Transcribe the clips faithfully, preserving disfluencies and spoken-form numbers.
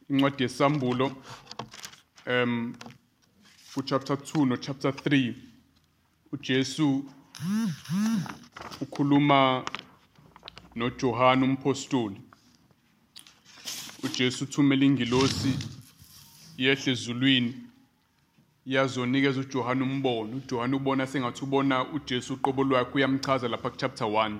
incwadi yesambulo um chapter two no chapter three uJesu ukhuluma noJohane umpostoli. uJesu uthumela ingilosi yehle ezulwini yazonikeza uJohane umbono. uJohane ubona sengathi ubona uJesu uqobo lwakhe, uyamchaza lapha ku chapter one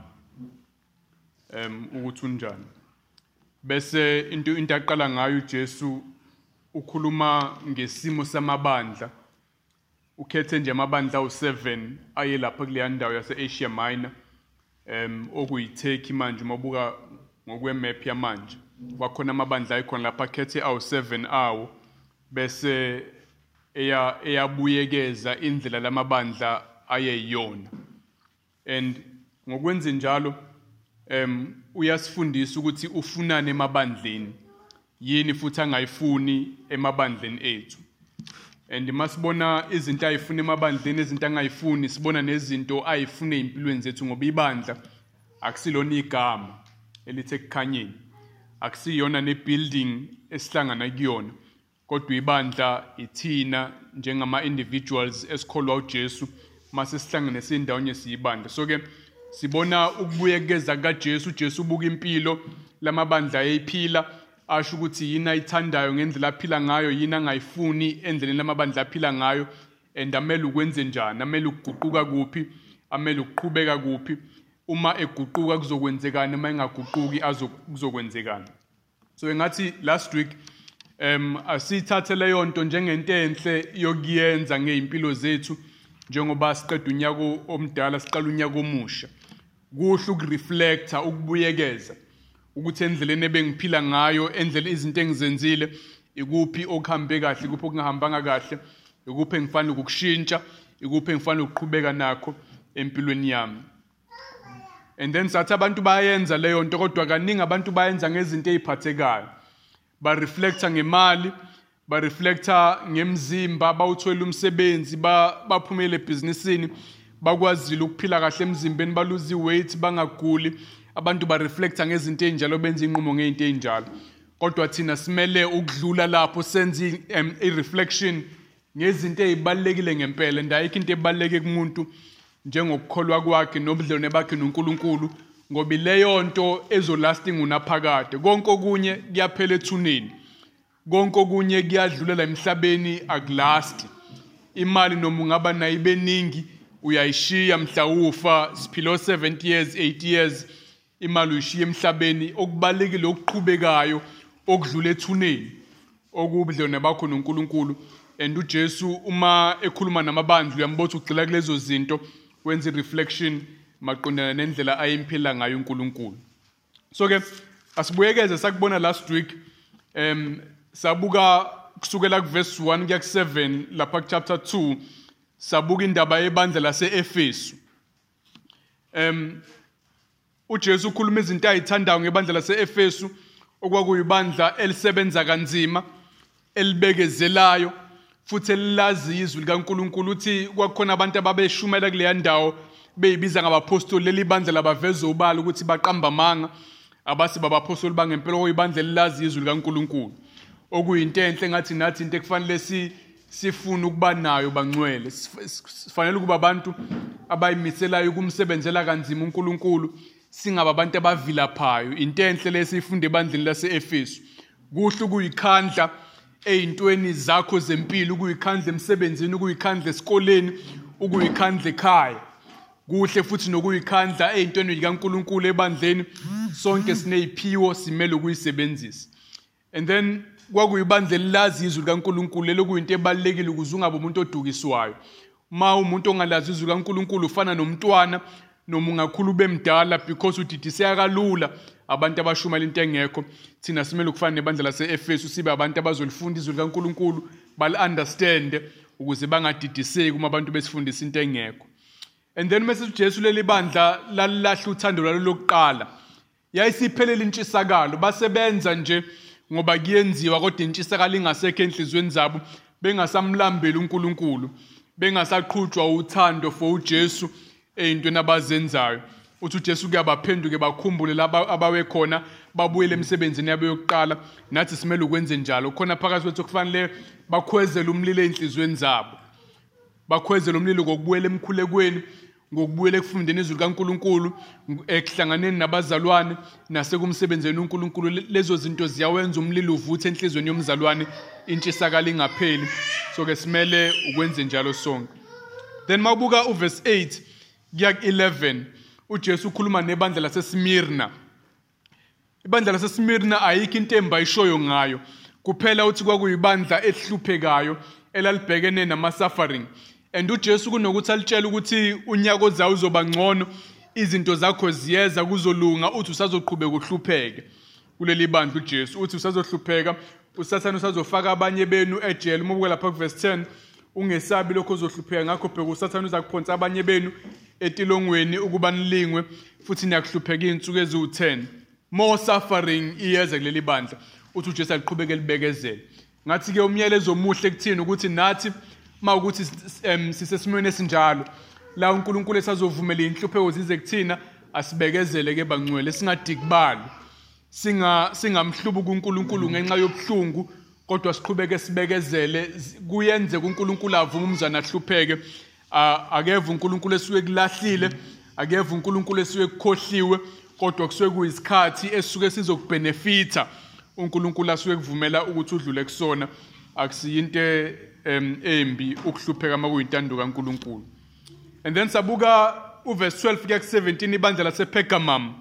um ukuthi unjani. Bese into into aqala ngayo uJesu ukhuluma ngesimo samabandla. Ukhethe nje amabandla awu seven aye lapha kuleya ndawo yase Asia Minor um okuyiTurkey manje mabuka ngokwe map yamanje. Kwakhona amabandla ayikhona lapha akhethe awu seven awo, bese eya eyabuyekeza indlela lamabandla ayeyona. And ngokwenza njalo um uyasifundisa ukuthi ufunane emabandleni yini futhi angayifuni emabandleni ethu. And masibona izinto ayifuna emabandleni, izinto angayifuni, sibona nezinto ayifune empilweni zethu, ngoba ibandla akusilona igama elithe kukhanyeni, akusiyona nebuilding esihlangana kuyona, kodwa ibandla ithina njengama individuals esikholwa uJesu mase sihlangene sindawonye siyibandla. So ke sibona ukubuyekeza kaJesu. uJesu ubuka impilo lamabandla ayiphila, asho ukuthi yini ayithandayo ngendlela aphila ngayo, yini angayifuni endleleni lamabandla aphila ngayo, and amele ukwenze njani, amele ukuguquka kuphi, amele ukuqhubeka kuphi, uma eguquka kuzokwenzekani, uma engaguquki azokwenzekani. So engathi last week um asithathe leyo nto njengento enhle yokuyenza ngeimpilo zethu, njengoba siqeda unyaka omdala siqala unyaka omusha. Kuhle ukureflecta, ukubuyekeza ukuthi endleleni ebengiphila ngayo, endlela izinto engizenzile, ikuphi okuhambe kahle, ikuphi okungahambanga kahle, ikuphi engifanele ukukushintsha, ikuphi engifanele ukuqhubeka nakho empilweni yami. And then sathi abantu bayenza leyo nto, kodwa kaningi abantu bayenza ngezinto eziphathekayo. Ba reflecta ngemali, ba reflecta ngemzimba, bawuthola umsebenzi, baphumele ebhizinisini, bakwazile ukuphila kahle emzimbeni, baluzi weight, bangaguli. Abantu ba reflecta ngezinto ezinjalo, benza inqumo ngezinto ezinjalo. Kodwa thina simele ukudlula lapho senze i reflection ngezinto ezibalekile ngempela. Ndayikho into ebaleke kumuntu njengokukholwa kwakhe nobudlelwane bakhe noNkulunkulu, ngoba leyo nto ezolasting unaphakade. Konke okunye kuyaphela ethuneni, konke okunye kuyadlulela emhlabeni, akulasti. Imali noma ungaba nayo ibeningi uyayishiya mhla ufa, siphilo seventy years, eighty years, imali uyishiya emhlabeni. Okubalekile okuqhubekayo okudlula ethuneni okubudlelwane bakho noNkulunkulu. And uJesu uma ekhuluma namabandla uyambotha ugcila kulezo zinto, wenza reflection maqondana nendlela ayimphila ngayo uNkulunkulu. So ke asibuyekeze sakubona last week um sabuka kusukela ku verse one kuya ku seven lapha ku chapter two, sabuka indaba yebandla lase-Efesu. Um uJesu ukhuluma izinto ayithandayo ngebandla lase-Efesu, okwakuyibandla elisebenza kanzima, elibekezelayo, futhi elilazi izwi likaNkulunkulu. Uthi kwakhona abantu ababeshumela kuleya ndawo beyibiza ngabapostoli. Leli bandla labaveza ubala ukuthi baqamba amanga, abasi babapostoli bangempela, okuyibandla elilazi izwi likaNkulunkulu, okuyinto enhle ngathi nathi into ekufanele si sifuna ukuba nayo bangcwele. Sifanele ukuba abantu abayimiselayo ukumsebenzela kanzima uNkulunkulu, singaba abantu abavilaphayo. Into enhle lesifunde ebandleni lase-Efesu. Kuhle ukuyikhandla eyintweni zakho zempilo, ukuyikhandla emsebenzini, ukuyikhandla esikoleni, ukuyikhandla ekhaya. Kuhle futhi nokuyikhandla eyintweni zikaNkulunkulu ebandleni. Sonke sineziphiwo, simele ukuyisebenzisa. And then kwakuyibandla elilazi izwi likaNkulunkulu, lokuyinto ebalekile ukuze ungabe umuntu odukiswayo. Uma umuntu ongalazi izwi likaNkulunkulu ufana nomntwana noma ungakhulu bemdala, because udidiseka kalula abantu abashumela into engekho. Thina simele ukufana nebandla lase-Efesu, sibe abantu abazolifunda izwi likaNkulunkulu, bal understand, ukuze bangadidiseki uma abantu besifundisa into engekho. And then mase uJesu leli bandla lalilahla uthando lalo lokuqala, yayisiphelele intshisakalo, basebenza nje ngoba kuyenziwa, kodwa intshisakalo ingasekho enhlizweni zabo, bengasamlambeli uNkulunkulu, bengasaqhutshwa uthando for uJesu eyintweni abazenzayo. uthi uJesu kuyabaphenduke bakhumbule laba abawe khona babuyele emsebenzini yabo yokuqala. Nathi simele ukwenze njalo. Khona phakathi kwethu kufanele bakhwezele umlilo enhlizweni zabo. Bakhwezele umlilo ngokubuyela emkhulekweni, ngokubuyela ekufundeni izwi likaNkulunkulu, ekuhlanganeni nabazalwane nasekumsebenzeni uNkulunkulu. Lezo zinto ziyawenza umlilo uvuthe enhlizweni yomzalwane, intshisakalo ingapheli. So ke simele ukwenze njalo sonke. Then mawubuka uverse eight kuya eleven, uJesu ukhuluma nebandla laseSmirna. Ibandla laseSmirna ayikho into emba ishoyo ngayo, kuphela uthi kwakuyibandla ehluphekayo elalibhekene nama-suffering. And uJesu kunokuthi alitshela ukuthi unyaka ozayo uzoba ngcono, izinto zakho ziyeza kuzolunga, uthi usazoqhubeka uhlupheke. Kuleli bandla uJesu uthi usazohlupheka, uSathane usazofaka abanye benu ejele. Uma ubuka lapha kuverse ten, ungesabi lokho ozohlupheka, ngakho bheka uSathane uza kuphonsa abanye benu etilongweni ukuba nilingwe, futhi niyakuhlupheka izinsuku eziwu ten. More suffering iyeza kuleli bandla, uthi uJesu aliqhubeke libekezele. Ngathi ke umyalezo omuhle kuthini ukuthi nathi mawukuthi sisesimweni esinjalo la uNkulunkulu esazovumela inhlupheko zize kuthina, asibekezele ke bangcwele, singadikibali, singa singamhlubu kuNkulunkulu ngenxa yobuhlungu, kodwa siqhubeke sibekezele. Kuyenze kuNkulunkulu avume umzana ahlupheke. Akeva uNkulunkulu esuke kulahlile, akeva uNkulunkulu esuke kukhohliwe, kodwa kusuke kuyisikhathi esuke sizokbenefita uNkulunkulu asuke kuvumela ukuthi udlule kusona. Akusiyinto embi ukuhlupheka makuyintando kaNkulunkulu. And then sabuka uverse twelve kuya ku-seventeen, ibandla lasePergamum.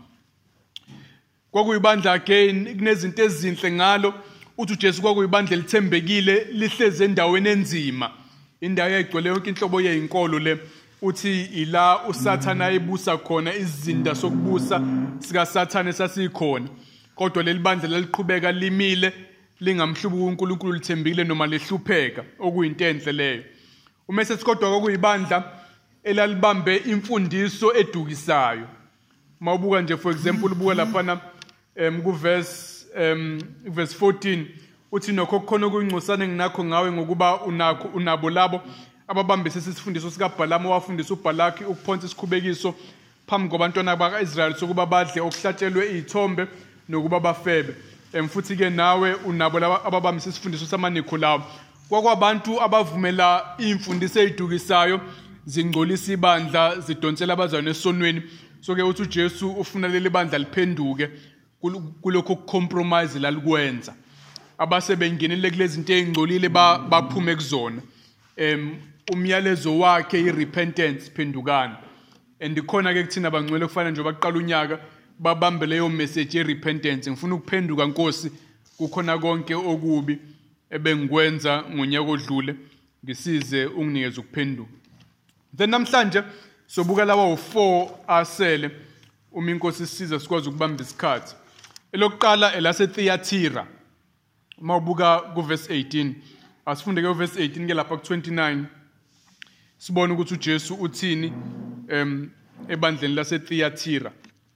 Kwakuyibandla again kunezinto ezinhle ngalo. Uthi uJesu kwakuyibandla elithembekile, lihleze endaweni enzima, indawo eyayigcwele yonke inhlobo yezinkolo le. Uthi ila uSathane ayibusa khona, izinda sokubusa sikaSathane sasikhona, kodwa leli bandla laliqhubeka limile, lingamhlubu uNkulunkulu, lithembile noma lehlupheka, okuyinto enhle leyo. Uma sethi kodwa kwakuyibandla elalibambe imfundiso edukisayo. Mawubuka nje for example ubuka lapha um kuverse um verse fourteen, uthi nokho kukhona okungcosana nginakho ngawe ngokuba unakho unabo labo ababambise isifundiso sikaBhalamu owafundisa uBhalaki ukuphonsa isikhubekiso phambi kwabantwana baka-Israyeli sokuba badle okuhlatshelwe izithombe nokuba bafebe. Em futhi ke nawe unabo laba ababambise isifundiso samaNikolao. Kwakwabantu abavumela imfundiso ezidukisayo, zingcolisa ibandla, zidonsela abazalwane esonweni. So ke uthi uJesu ufuna leli bandla liphenduke kulokho compromise lalikwenza. Abase bengenele kulezi zinto ezingcolile baphume kuzona. Em umyalezo wakhe i-repentance, phendukana. And ikhona ke kuthina bangcwele kufana nje baqala unyaka babambe leyo message ye-repentance. Ngifuna ukuphenduka Nkosi kukhona konke okubi ebengikwenza ngonyaka odlule, ngisize unginikeze ukuphenduka. Then namhlanje sobuka lawa u-four asele uma iNkosi isiza sikwazi ukubamba isikhathi. Elokuqala elaseThyatira. Uma ubuka kuverse eighteen, asifunde ke uverse eighteen ke lapha ku-twenty-nine, sibone ukuthi uJesu uthini em ebandleni laseThyatira.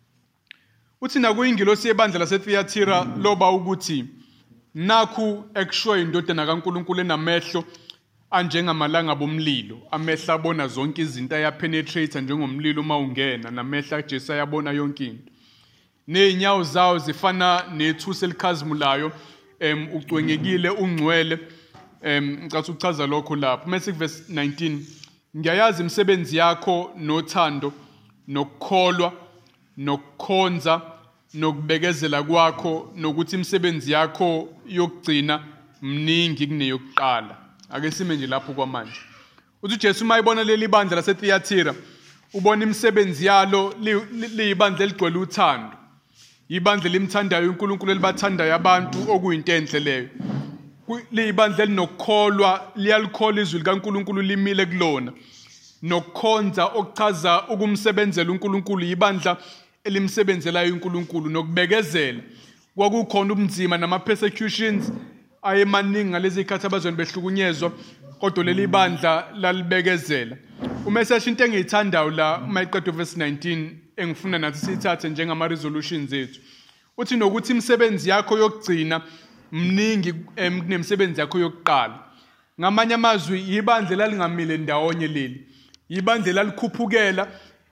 Uthi nakuyingilosi yebandla laseThyatira loba ukuthi nakhu ekushoyo indodana kaNkulunkulu enamehlo anjengamalanga bomlilo, amehla abona zonke izinto, ayapenetrate njengomlilo uma ungena, namehla kaJesu ayabona yonke into. Nezinyawo zawo zifana nethusi elikhazimulayo, em ucwengekile ungcwele. Em ngicathu ukuchaza lokho lapho. Mase verse nineteen, ngiyayazi imisebenzi yakho nothando nokukholwa nokukhonza nokubekezela kwakho, nokuthi imisebenzi yakho yokugcina mningi kuneyokuqala. Ake sime nje lapho kwamanje. Uthi uJesu mayibona leli bandla laseThyatira, ubona imisebenzi yalo liyibandla eligcwele uthando, ibandla limthandayo uNkulunkulu, elibathandayo abantu, okuyinto enhle leyo. Liyibandla elinokukholwa, liyalikholwa izwi likaNkulunkulu, limile kulona, nokukhonza okuchaza ukumsebenzela uNkulunkulu, ibandla elimsebenzelayo uNkulunkulu, nokubekezela. Kwakukhona ubunzima nama-persecutions ayemaningi ngalezi zikhathi abazweni behlukunyezwa, kodwa leli bandla lalibekezela. Uma sesho into engiyithandayo la uma iqeda verse nineteen, engifuna nathi siyithathe njengama-resolutions ethu, uthi nokuthi imisebenzi yakho yokugcina mningi kunemisebenzi yakho yokuqala. Ngamanye amazwi ibandla lalingamile ndawonye leli, ibandla lalikhuphukela,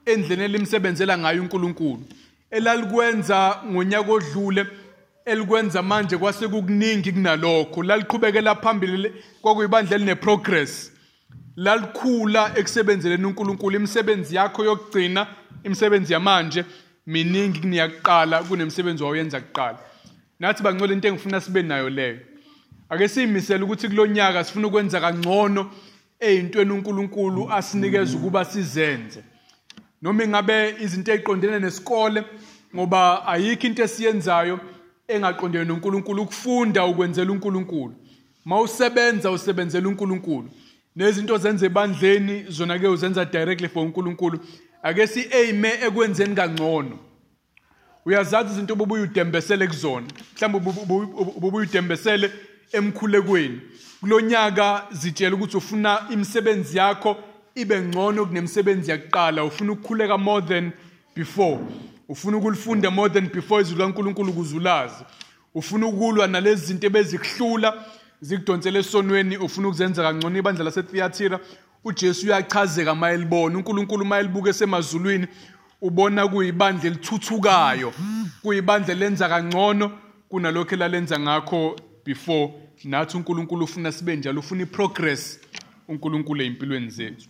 endleni elimsebenzela ngayo uNkulunkulu elalikwenza ngonyaka odlule elikwenza manje kwase kukuningi kunalokho laliqhubekela phambili kwakuyibandla eline progress lalikhula ekusebenzeleni uNkulunkulu imisebenzi yakho yokugcina imisebenzi yamanje miningi kuniyaqala kunemsebenzi wawenza kuqala nathi bangcwele into engifuna sibe nayo leyo ake siyimisela ukuthi kulonyaka sifuna ukwenza kangcono eyintweni uNkulunkulu asinikeza ukuba sizenze noma ingabe izinto eziqondene nesikole ngoba ayikho into esiyenzayo engaqondene noNkulunkulu ukufunda ukwenzela uNkulunkulu mawusebenza usebenzela uNkulunkulu nezinto zenze ebandleni zona ke uzenza directly for uNkulunkulu ake si aim ekwenzeni kangcono uyazazi izinto obubuye udembesele kuzona mhlawumbe ububuye udembesele emkhulekweni kulonyaka zitshela ukuthi ufuna imisebenzi yakho ibe ngcono kunemisebenzi yakuqala ufuna ukukhuleka more than before ufuna ukulifunda more than before izwi laNkulunkulu kuzulazi ufuna ukulwa nalezi zinto ebezikuhlula zikudonsela esonweni ufuna ukuzenza kangcono ibandla laseThyatira uJesu uyachazeka mayelibona uNkulunkulu mayelibuka esemazulwini ubona kuyibandla elithuthukayo kuyibandla lenza kangcono kunalokho elalenza ngakho before nathi uNkulunkulu ufuna sibe njalo ufuna iprogress uNkulunkulu empilweni zethu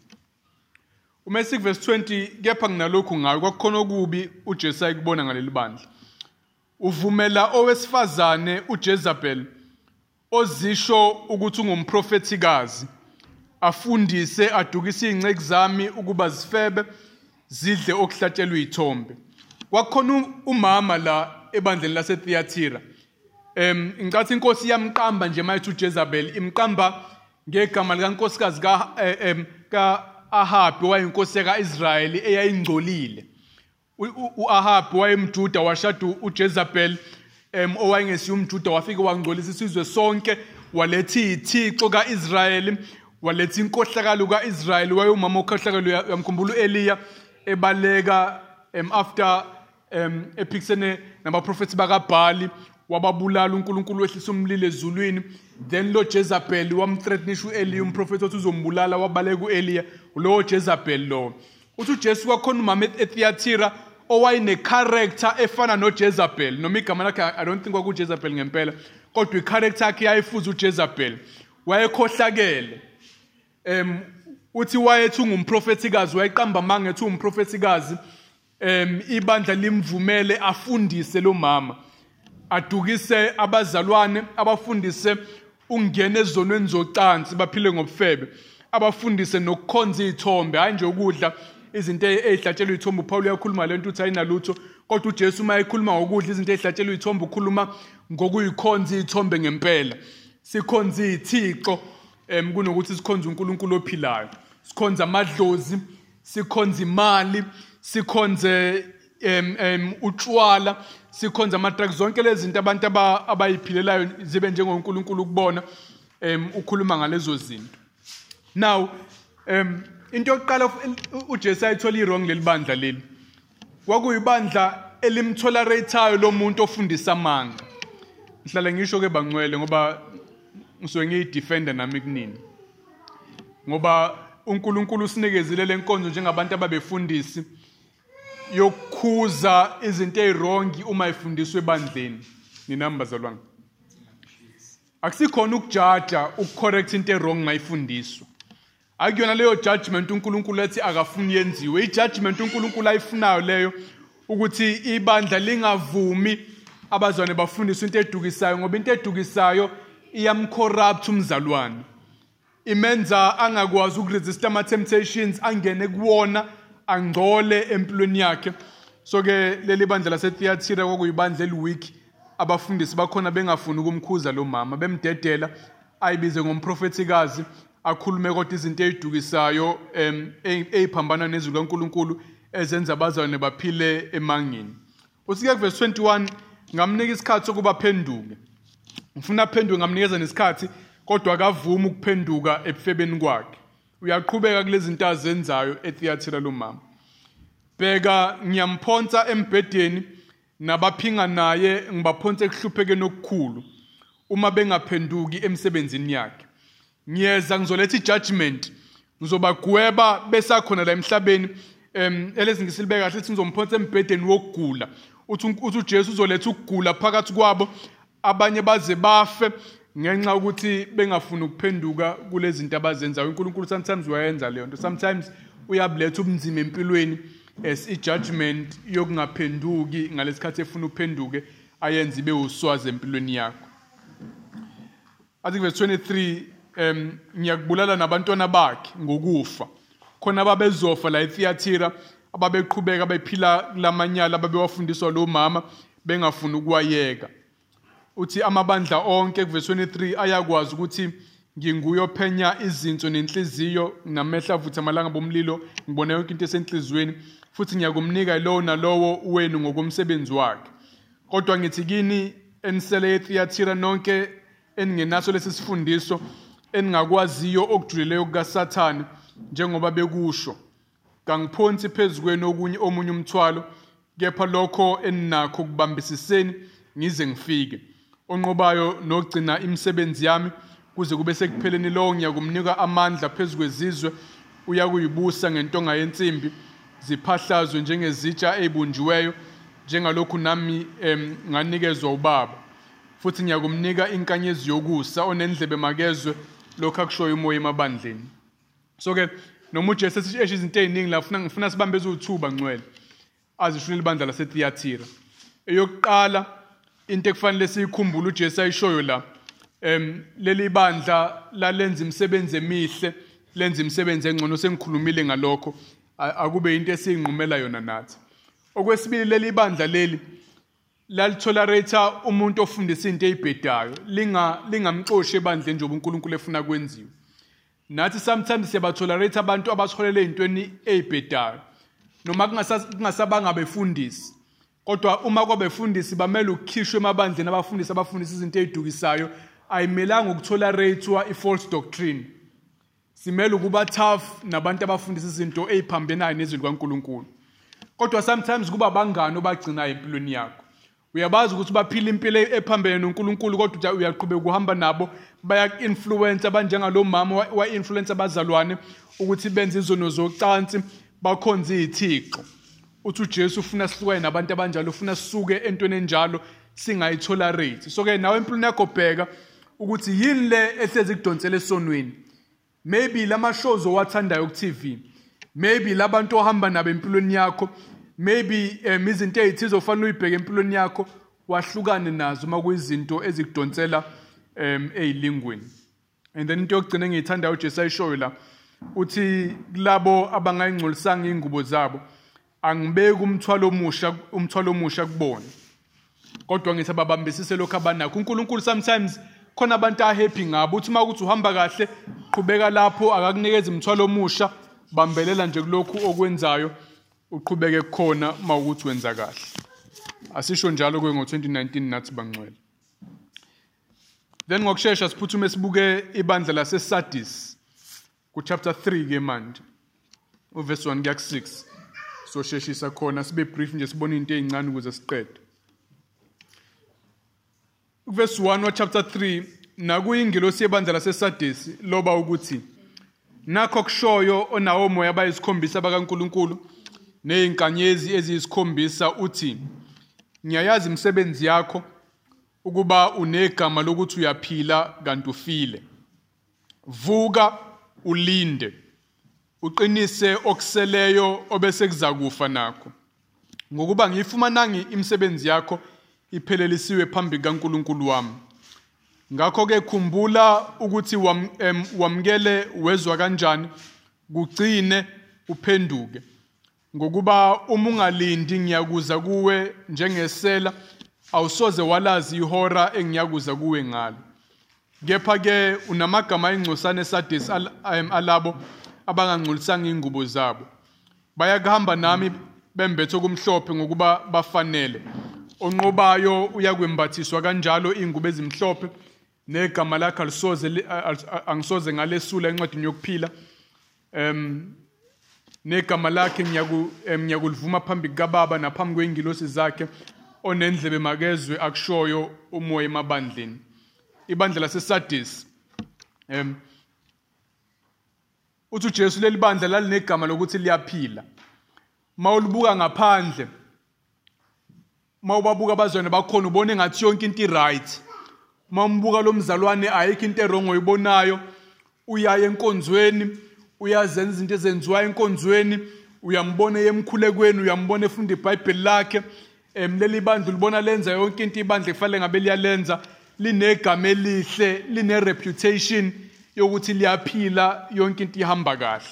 uma sik verse twenty kepha nginalokhu ngayo kwakukhona okubi uJesu ayikubona ngaleli bandla uvumela owesifazane uJezebel ozisho ukuthi ungumprofetikazi afundise adukise ingceki zami ukuba zifebe zidle okuhlatshelwe izithombe kwakukhona umama la ebandleni laseThyatira em ingathi inkosi yamqamba nje mayithi uJezebel imqamba ngegama likankosikazi ka em ka Ahabi wayinkosi kaIsrayeli eyayingcolile uAhabi wayemjuda washada uJezebel em owayengesiyo umjuda wafika wangcolisa isizwe sonke waletha izithixo kaIsrayeli waletha inkohlakalo kaIsrayeli wayumama okhohlakalo yamkhumbula uEliya ebaleka em after em ephikisene nabaprofeti bakaBhali wababulala uNkulunkulu wehlisa umlilo ezulwini then lo Jezebel wamthreatenisha uEliya umprofeti othi uzombulala wabaleka uEliya lo Jezebel lo uthi uJesu kwakhona umama eThyatira owayine character efana noJezebel noma igama lakhe I don't think kwakuJezebel ngempela kodwa icharacter yakhe yayifuza uJezebel wayekhohlakele em uthi wayethi ungumprofetikazi wayeqamba manga ethi umprofetikazi em ibandla limvumele afundise lo mama adukise abazalwane abafundise ungena ezonweni zocansi baphile ngobufebe abafundise nokukhonza izithombe hayi nje ukudla izinto ezihlatshelwe izithombe uPaul uyakhuluma lento uthi ayinalutho kodwa uJesu uma ekhuluma ngokudla izinto ezihlatshelwe izithombe ukhuluma ngokuyikhonza izithombe ngempela sikhonza izithixo em kunokuthi sikhonza uNkulunkulu ophilayo sikhonza amadlozi sikhonza imali sikhonze em em utshwala sikhonza ama-drugs zonke lezi zinto abantu abayiphilelayo zibe njengoNkulunkulu ukubona em ukhuluma ngalezo zinto now em into yokuqala uJesu ayithola i-wrong leli bandla leli kwakuyibandla elimtolerateayo lo muntu ofundisa amanga ngihlala ngisho ke bangcwele ngoba ngisuke ngiyidefender nami kunini ngoba uNkulunkulu usinikezile lenkonzo njengabantu ababefundisi yokukhuza izinto ezirongi uma ifundiswe ebandleni ninamba zalwanga akusikhona ukujaja ukucorrect into ewrong mayifundiswa akuyona leyo judgment uNkulunkulu ethi akafuni yenziwe ijudgment uNkulunkulu ayifunayo leyo ukuthi ibandla lingavumi abazwane bafundiswe into edukisayo ngoba into edukisayo iyamcorrupt umzalwane imenza angakwazi ukuresist ama temptations angene kuwona angcole empilweni yakhe so ke leli bandla laseThyatira kwakuyibandla eliweak abafundisi bakhona bengafuni ukumkhuza lo mama bemdedela ayibize ngomprofetikazi akhulume kodwa izinto ezidukisayo em eziphambana nezwi kaNkulunkulu ezenza abazalwane baphile emangeni usike verse twenty-one ngamnika isikhathi sokuba phenduke ngifuna aphenduke ngamnikeza nesikhathi kodwa akavumi ukuphenduka ebufebeni kwakhe uyaqhubeka kulezi zinto azenzayo eThyatira lo mama bheka ngiyamphonsa embhedeni nabaphinga naye ngibaphonse ekuhluphekeni okukhulu uma bengaphenduki emsebenzini yakhe ngiyeza ngizoletha ijudgment ngizobagweba besakhona la emhlabeni em elezingisi libe kahle lithi ngizomphonsa embhedeni wokugula uthi uthi uJesu uzoletha ukugula phakathi kwabo abanye baze bafe ngenxa ukuthi bengafuni ukuphenduka kulezi zinto abazenzayo. uNkulunkulu sometimes wayenza leyo nto, sometimes uyabuletha ubunzima empilweni as i-judgment yokungaphenduki ngalesikhathi efuna uphenduke ayenze ibe uswazi empilweni yakho. Athi verse twenty-three, um ngiyakubulala nabantwana bakhe ngokufa khona ababezofa la eThyatira ababeqhubeka bephila kulamanyala ababewafundiswa lo mama bengafuni ukuwayeka. Uthi amabandla onke verse twenty-three ayakwazi ukuthi nginguye ophenya izinso nenhliziyo namehla avutha amalanga bomlilo ngibona yonke into esenhlizweni futhi ngiyakumnika lowo nalowo wenu ngokomsebenzi wakhe. Kodwa ngithi kini enisele eThyatira nonke eningenaso lesi sifundiso eningakwaziyo okujulileyo kukaSathane njengoba bekusho, kangiphonsi phezukweni okunye omunye umthwalo kepha lokho eninakho kubambisiseni ngize ngifike. Onqobayo nogcina imisebenzi yami kuze kube sekupheleni lowo ngiyakumnika amandla phezukwezizwe uyakuyibusa ngentonga yensimbi ziphahlazwe njengezitsha ezibunjiweyo njengalokhu nami em, nganikezwa ubaba. Futhi ngiyakumnika inkanyezi yokusa onendlebe makezwe lokho akushoyo umoya emabandleni. So ke noma uJesu esisho izinto eziningi la ufuna ngifuna sibambe ezuthuba ngcwele azishune libandla laseThyatira. Eyokuqala into ekufanele sikhumbule uJesu ayishoyo la em leli bandla lalenza imisebenzi emihle lenza imisebenzi engcono sengikhulumile ngalokho akube into esingqumela yona nathi. Okwesibili leli bandla leli lalitolerate umuntu ofundisa into ezibhedayo linga lingamxoshi ebandleni njengoba uNkulunkulu efuna kwenziwe. Nathi sometimes siyabatolerate abantu abatholele ezintweni ezibhedayo noma kungasabanga befundisi, kodwa uma kwabefundisi bamele ukukhishwe emabandleni abafundisi abafundisa izinto ezidukisayo ayimelanga ukutoleratewa i-false doctrine. Simele ukuba tough nabantu abafundisa izinto eziphambanayo nezwi likaNkulunkulu. Kodwa sometimes kuba abangani obagcina empilweni yakho. Uyabazi ukuthi baphila impilo ephambene noNkulunkulu kodwa uyaqhubeka ukuhamba nabo baya-influence abanjengalo mama wa-influence abazalwane ukuthi benze izono zocansi bakhonze izithixo. Uthi uJesu ufuna sihlukane nabantu abanjalo, ufuna sisuke entweni enjalo singayitolerate. So ke nawe empilweni yakho bheka ukuthi yini le ehlezi kudonsela esonweni. Maybe lama shows owathandayo ku T V, maybe labantu ohamba nabo empilweni yakho, maybe um, izinto ezithize ofanele uyibheke empilweni yakho wahlukane nazo uma kuyizinto ezikudonsela um ezilingweni. And then into yokugcina engiyithanda uJesu ayishoyo la uthi labo abangayingcolisanga ingubo zabo angibeki umthwalo omusha umthwalo omusha kubona, kodwa ngithi ababambisise lokho abanakho. uNkulunkulu sometimes khona abantu ahappy ngabo uthi makuthi uhamba kahle qhubeka lapho akakunikeza umthwalo omusha, bambelela nje kulokhu okwenzayo uqhubeke khona mawukuthi wenza kahle. Asisho njalo ke ngo twenty nineteen nathi bangcwele. Then ngokusheshsha siphuthume sibuke ibandla laseSardis ku chapter three ke manje uverse one kuya ku six. So sheshisa khona sibe brief nje sibone into ezincane ukuze siqede. Verse one wa chapter three nakuyingilosi yebandla laseSardis loba ukuthi nakho kushoyo onawo moya abayisikhombisa bakaNkulunkulu nezinkanyezi eziyisikhombisa uthi ngiyayazi imisebenzi yakho ukuba unegama lokuthi uyaphila kanti ufile. Vuka ulinde uqinise okuseleyo obese kuzakufa nakho, ngokuba ngiyifumananga imisebenzi yakho iphelelisiwe phambi kaNkulunkulu wami. Ngakho ke khumbula ukuthi wamkele wezwa kanjani kugcine uphenduke, ngokuba uma ungalindi ngiyakuza kuwe njengesela awusoze walazi ihora engiyakuza kuwe ngalo. Kepha ke unamagama ayingcosana eSardis alabo abangangcolisanga ingubo zabo, bayakuhamba nami bembethe okumhlophe ngokuba bafanele. Onqobayo uyakwembathiswa kanjalo ingubo ezimhlophe negama lakhe alisoze angisoze ngalesula encwadini yokuphila. Em negama lakhe ngiyaku ngiyakulivuma phambi kaBaba naphambi kweingilosi zakhe onendlebe makezwe akushoyo umoya emabandleni. Ibandla laseSardis em uthi uJesu leli bandla lalinegama lokuthi liyaphila. mawulibuka ngaphandle mawubabuka abazwana bakhona ubone engathi yonke into i-right. Mambuka lo mzalwane ayikho into errong oyibonayo, uyaya enkonzweni, uyazenza izinto ezenziwayo enkonzweni, uyambona yemkhulekweni, uyambona efunda iBhayibheli lakhe, em leli bandla libona lenza yonke into ibandla efanele ngabe liyalenza, linegama elihle, line reputation yokuthi liyaphila, yonke into ihamba kahle.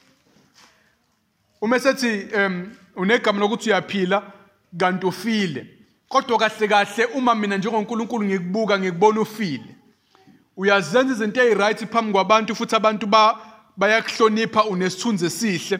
Uma sethi em unegama lokuthi uyaphila kanti ufile, kodwa kahle kahle uma mina njengoNkulunkulu ngikubuka ngikubona ufile, uyazenza izinto ezi-right phambi kwabantu futhi abantu ba bayakuhlonipha, unesithunzi esihle,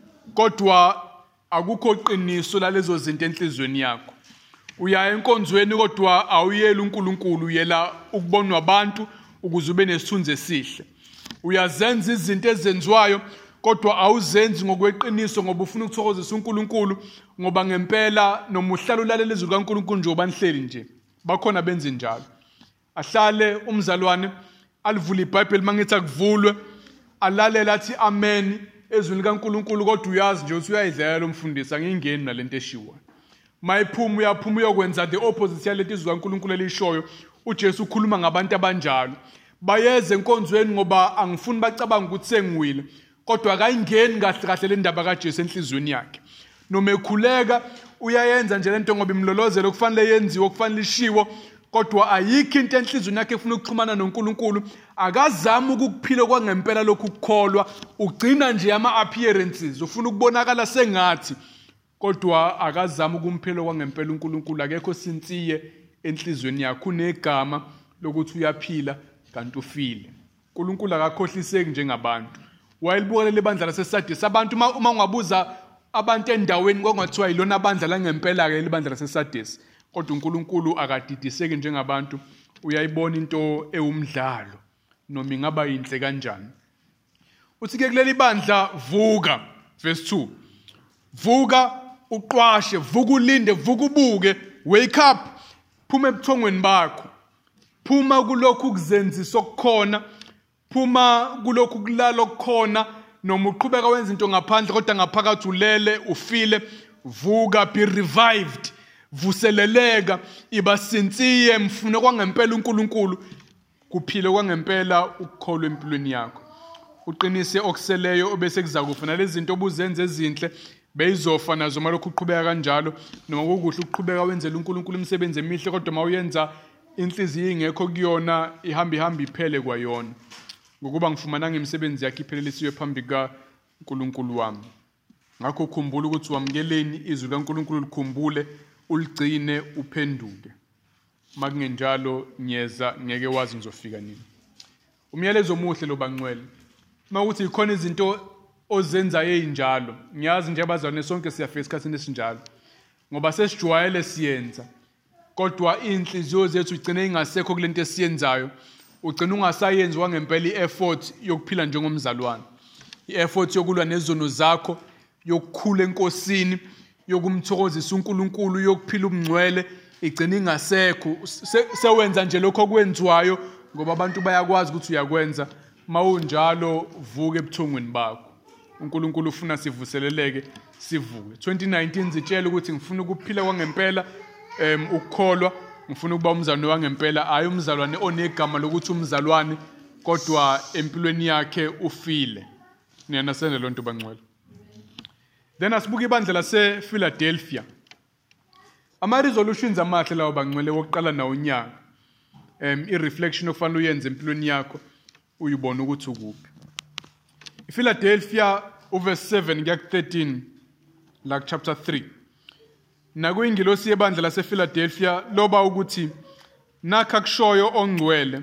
kodwa akukho qiniso lalezo zinto enhlizweni yakho. Uyaya enkonzweni kodwa awuyeli uNkulunkulu, uyela ukubonwa abantu ukuze ube nesithunzi esihle. Uyazenza izinto ezenziwayo kodwa awuzenzi ngokweqiniso ngoba ufuna ukuthokozisa uNkulunkulu, ngoba ngempela noma uhlala ulalela izwi likaNkulunkulu nje obanihleli nje, bakhona benze njalo. Ahlale umzalwane alivula iBhayibheli mangithi akuvulwe, alalela athi amen ezwini likaNkulunkulu, kodwa uyazi nje ukuthi uyayidlela lo mfundisi, angingeni nalento eshiwa. Mayiphuma uyaphuma uyokwenza the opposite yalento izwi likaNkulunkulu elishoyo. uJesu ukhuluma ngabantu abanjalo, bayeze enkonzweni ngoba angifuni bacabanga ukuthi sengiwile, kodwa akayingeni kahle kahle le ndaba kaJesu enhlizweni yakhe. Noma ekhuleka uyayenza nje lento ngoba imlolozelo kufanele yenziwe, kufanele ishiwo, kodwa ayikho into enhlizweni yakhe efuna ukuxhumana noNkulunkulu. Akazama ukukuphila kwangempela lokhu ukukholwa, ugcina nje ama-appearances, ufuna ukubonakala sengathi, kodwa akazama ukumphila kwangempela uNkulunkulu. Akekho sinsiye enhlizweni yakho, unegama lokuthi uyaphila kanti ufile. uNkulunkulu akakhohliseki njengabantu. Wayelibuka leli bandla laseSardis, abantu uma ungabuza abantu endaweni kwangathiwa yilona bandla langempela-ke leli bandla laseSardis, kodwa uNkulunkulu akadidiseki njengabantu. Uyayibona into ewumdlalo noma ingaba yinhle kanjani. Uthi-ke kuleli bandla vuka, verse two, vuka uqwashe, vuka ulinde, vuka ubuke, wake up, phuma ebuthongweni bakho, phuma kulokhu kuzenzisa okukhona, phuma kulokhu kulala okukhona, noma uqhubeka wenza into ngaphandle kodwa ngaphakathi ulele ufile. Vuka, be revived, vuseleleka, iba sinsiye, mfune kwangempela uNkulunkulu, kuphile kwangempela ukukholwa empilweni yakho. Uqinise okuseleyo obese kuzakufa, nalezi zinto obuzenze ezinhle beyizofa nazo malokhu uqhubeka kanjalo, noma kukuhle ukuqhubeka wenzela uNkulunkulu imisebenzi emihle, kodwa mawuyenza inhliziyo ingekho kuyona, ihamba ihamba iphele kwayona, ngokuba ngifumana ngemisebenzi yakhe iphelelisiwe phambi kaNkulunkulu wami. Ngakho ukhumbula ukuthi wamukeleni izwi likaNkulunkulu, likhumbule, uligcine, uphenduke. Makungenjalo nyeza ngeke wazi ngizofika nini. Umyalezo omuhle lo bangcwele, mawukuthi ikhona izinto ozenza ezinjalo, ngiyazi nje abazalwane sonke siyafika esikhathini esinjalo, ngoba sesijwayele siyenza, kodwa inhliziyo zethu igcine ingasekho kulento esiyenzayo. Ugcina ungasayenzi wangempela i-effort yokuphila njengomzalwane, i-effort yokulwa nezono zakho, yokukhula enkosini, yokumthokozisa uNkulunkulu, yokuphila ubungcwele, igcina ingasekho. Sewenza nje lokho okwenziwayo ngoba abantu bayakwazi ukuthi uyakwenza. Mawunjalo vuka ebuthongweni bakho. uNkulunkulu ufuna sivuseleleke, sivuke. twenty nineteen zitshela ukuthi ngifuna ukuphila kwangempela, em ukukholwa, ngifuna ukuba umzalwane wangempela, hayi umzalwane onegama lokuthi umzalwane kodwa empilweni yakhe ufile. Niyanasene lonto bangcwele. Then asibuka ibandla lasePhiladelphia. Ama-resolutions amahle lawo bangcwele wokuqala nawo unyaka. Em i-reflection ofanele uyenze empilweni yakho uyibona ukuthi ukuphi. iPhiladelphia uverse seven kuya thirteen la chapter three. Nakuyingilosi yebandla lasePhiladelphia loba ukuthi nakha kushoyo ongcwele,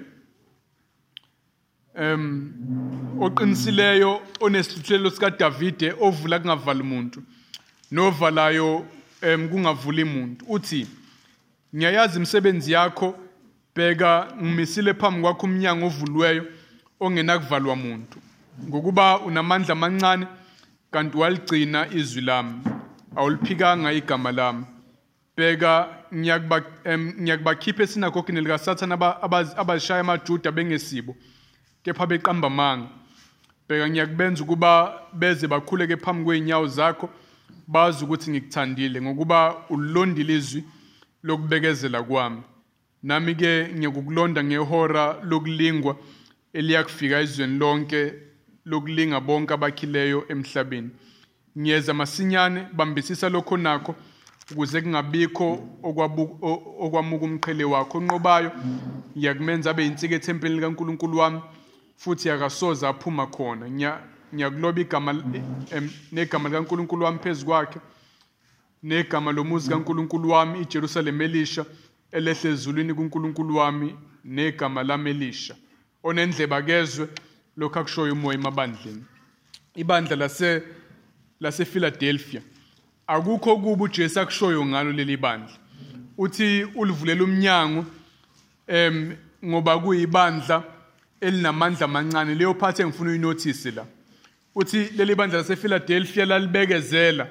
em oqinisileyo, onesihluthulelo sika Davide, ovula kungavali umuntu, novalayo em kungavuli umuntu. Uthi, ngiyayazi imisebenzi yakho, bheka ngimisile phambi kwakho umnyango ovuliweyo ongenakuvalwa umuntu, ngokuba unamandla amancane kanti waligcina izwi lami, awuliphikanga igama lami. Bheka ngiyakuba ngiyakubakhipha esinagogini likaSathane abashaya amaJuda bengesibo, kepha beqamba amanga. Bheka ngiyakubenza ukuba beze bakhuleke phambi kweinyawo zakho, bazi ukuthi ngikuthandile ngokuba ulondile izwi lokubekezela kwami. Nami ke ngiyakukulonda ngehora lokulingwa eliyakufika ezweni lonke lokulinga bonke abakhileyo emhlabeni. Ngiyeza masinyane bambisisa lokho nakho ukuze kungabikho okwamuka umqhele wakho onqobayo. Ngiyakumenza abe yinsika ethempelini likaNkulunkulu wami futhi akasoza aphuma khona. Ngiyakuloba igama negama likaNkulunkulu wami phezu kwakhe negama lomuzi kaNkulunkulu wami iJerusalem elisha elehle ezulwini kuNkulunkulu wami negama lami elisha. Onendleba kezwe lokho akushoyo umoya emabandleni. Ibandla lase lase Philadelphia akukho kuba uJesu akushoyo ngalo leli bandla. Uthi ulivulela umnyango em ngoba kuyibandla elinamandla amancane. Leyo part engifuna uyinotice la. Uthi leli bandla lase Philadelphia lalibekezela